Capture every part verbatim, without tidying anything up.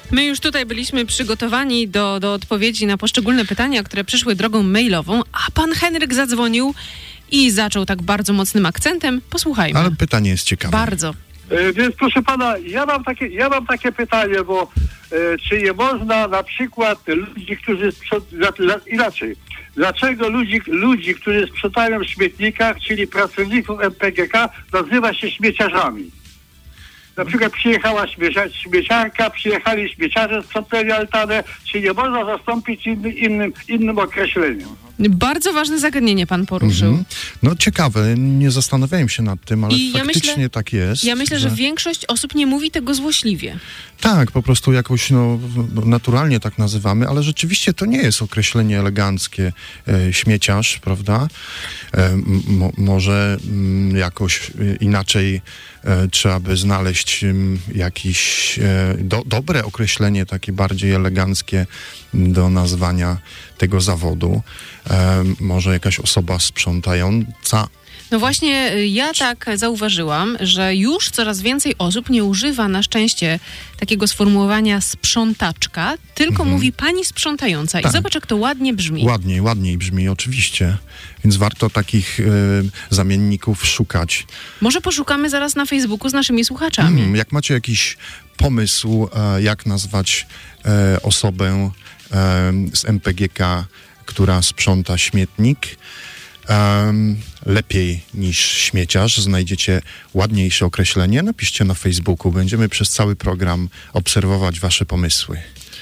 My już tutaj byliśmy przygotowani do, do odpowiedzi na poszczególne pytania, które przyszły drogą mailową, a pan Henryk zadzwonił i zaczął tak bardzo mocnym akcentem. Posłuchajmy. Ale pytanie jest ciekawe. Bardzo. E, więc proszę pana, ja mam takie, ja mam takie pytanie, bo e, czy nie można na przykład ludzi, którzy sprzątają, inaczej, dlaczego ludzi, ludzi, którzy sprzątają w śmietnikach, czyli pracowników M P G K, nazywa się śmieciarzami? Na przykład przyjechała śmiecia, śmieciarka, przyjechali śmieciarze, sprzątali altanę, czy nie można zastąpić inny, innym, innym określeniem? Bardzo ważne zagadnienie pan poruszył. Mhm. No ciekawe, nie zastanawiałem się nad tym, ale I faktycznie ja myślę, tak jest. Ja myślę, że... że większość osób nie mówi tego złośliwie. Tak, po prostu jakoś no, naturalnie tak nazywamy, ale rzeczywiście to nie jest określenie eleganckie. E, śmieciarz, prawda? E, m, może m, jakoś inaczej e, trzeba by znaleźć m, jakieś e, do, dobre określenie, takie bardziej eleganckie do nazwania tego zawodu. E, może jakaś osoba sprzątająca. No właśnie, ja tak zauważyłam, że już coraz więcej osób nie używa na szczęście takiego sformułowania sprzątaczka, tylko mhm. mówi pani sprzątająca. Tak. I zobacz, jak to ładnie brzmi. Ładniej, ładniej brzmi, oczywiście. Więc warto takich y, zamienników szukać. Może poszukamy zaraz na Facebooku z naszymi słuchaczami. Mm, jak macie jakiś pomysł, e, jak nazwać e, osobę e, z M P G K, która sprząta śmietnik, Um, lepiej niż śmieciarz, znajdziecie ładniejsze określenie, napiszcie na Facebooku. Będziemy przez cały program obserwować wasze pomysły.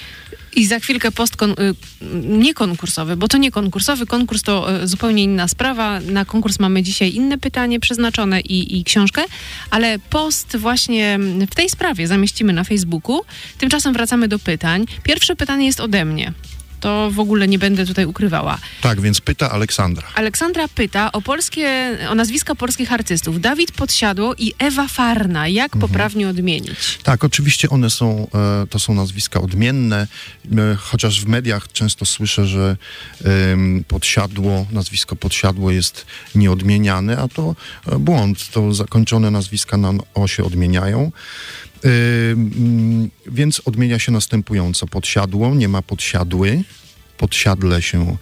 I za chwilkę post kon- nie konkursowy, bo to nie konkursowy, konkurs to zupełnie inna sprawa. Na konkurs mamy dzisiaj inne pytanie przeznaczone i, i książkę, ale post właśnie w tej sprawie zamieścimy na Facebooku. Tymczasem wracamy do pytań. Pierwsze pytanie jest ode mnie. To w ogóle nie będę tutaj ukrywała. Tak, więc pyta Aleksandra. Aleksandra pyta o polskie, o nazwiska polskich artystów. Dawid Podsiadło i Ewa Farna. Jak mhm. poprawnie odmienić? Tak, oczywiście one są, e, to są nazwiska odmienne, e, chociaż w mediach często słyszę, że e, Podsiadło, nazwisko Podsiadło jest nieodmieniane, a to e, błąd. To zakończone nazwiska na o się odmieniają. Yy, yy, więc odmienia się następująco. Podsiadło, nie ma podsiadły. Podsiadle się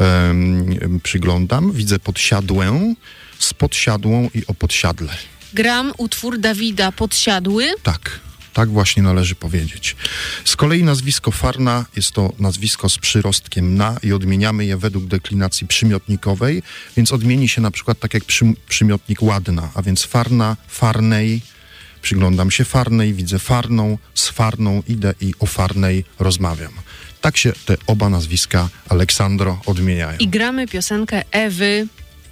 yy, przyglądam. Widzę podsiadłę z podsiadłą i o podsiadle. Gram utwór Dawida Podsiadły? Tak, tak właśnie należy powiedzieć. Z kolei nazwisko Farna jest to nazwisko z przyrostkiem na i odmieniamy je według deklinacji przymiotnikowej, więc odmieni się na przykład tak jak przy, przymiotnik ładna, a więc Farna, Farnej. Przyglądam się Farnej, widzę Farną, z Farną idę i o Farnej rozmawiam. Tak się te oba nazwiska, Aleksandro, odmieniają. I gramy piosenkę Ewy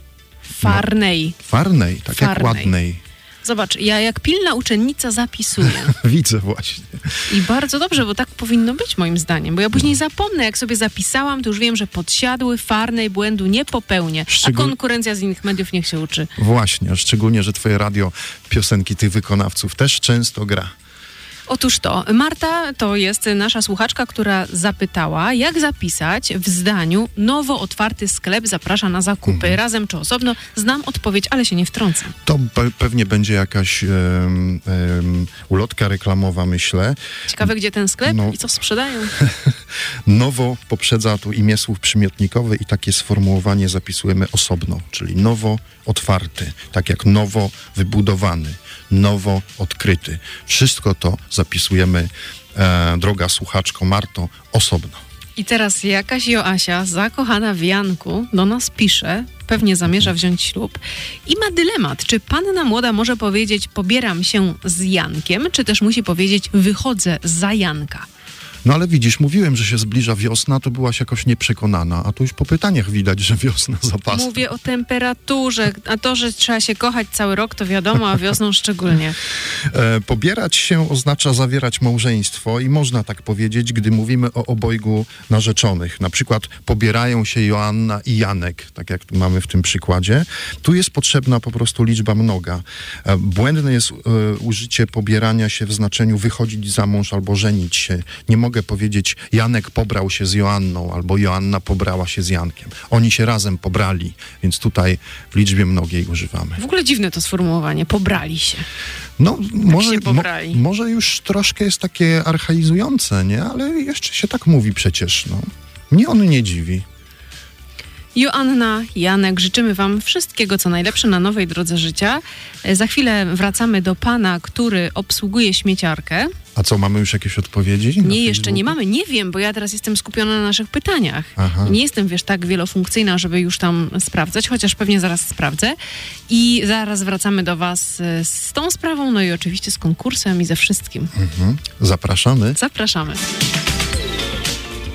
Farnej. No, Farnej, tak Farnej. jak ładnej. Zobacz, ja jak pilna uczennica zapisuję. Widzę właśnie. I bardzo dobrze, bo tak powinno być moim zdaniem, bo ja później zapomnę, jak sobie zapisałam, to już wiem, że Podsiadły, Farnej błędu nie popełnię, Szczegól... a konkurencja z innych mediów niech się uczy. Właśnie, szczególnie, że twoje radio piosenki tych wykonawców też często gra. Otóż to, Marta to jest nasza słuchaczka, która zapytała, jak zapisać w zdaniu nowo otwarty sklep zaprasza na zakupy, mhm. razem czy osobno. Znam odpowiedź, ale się nie wtrącę. To pe- pewnie będzie jakaś um, um, ulotka reklamowa, myślę. Ciekawe, gdzie ten sklep no. i co sprzedają. Nowo poprzedza tu imię słów przymiotnikowe i takie sformułowanie zapisujemy osobno, czyli nowo otwarty, tak jak nowo wybudowany, nowo odkryty. Wszystko to zapisujemy, e, droga słuchaczko Marto, osobno. I teraz jakaś Joasia, zakochana w Janku, do nas pisze, pewnie zamierza wziąć ślub i ma dylemat, czy panna młoda może powiedzieć pobieram się z Jankiem, czy też musi powiedzieć wychodzę za Janka. No ale widzisz, mówiłem, że się zbliża wiosna, to byłaś jakoś nieprzekonana, a tu już po pytaniach widać, że wiosna zapasa. Mówię o temperaturze, a to, że trzeba się kochać cały rok, to wiadomo, a wiosną szczególnie. E, pobierać się oznacza zawierać małżeństwo i można tak powiedzieć, gdy mówimy o obojgu narzeczonych. Na przykład pobierają się Joanna i Janek, tak jak tu mamy w tym przykładzie. Tu jest potrzebna po prostu liczba mnoga. E, błędne jest e, użycie pobierania się w znaczeniu wychodzić za mąż albo żenić się. Nie mogę mogę powiedzieć, Janek pobrał się z Joanną, albo Joanna pobrała się z Jankiem. Oni się razem pobrali, więc tutaj w liczbie mnogiej używamy. W ogóle dziwne to sformułowanie, pobrali się. No, może, się mo, pobrali. może już troszkę jest takie archaizujące, nie? Ale jeszcze się tak mówi przecież, no. Mnie on nie dziwi. Joanna, Janek, życzymy wam wszystkiego, co najlepsze na nowej drodze życia. Za chwilę wracamy do pana, który obsługuje śmieciarkę. A co, mamy już jakieś odpowiedzi? Nie, jeszcze nie mamy. Nie wiem, bo ja teraz jestem skupiona na naszych pytaniach. Aha. Nie jestem, wiesz, tak wielofunkcyjna, żeby już tam sprawdzać, chociaż pewnie zaraz sprawdzę. I zaraz wracamy do was z tą sprawą, no i oczywiście z konkursem i ze wszystkim. Mhm. Zapraszamy. Zapraszamy.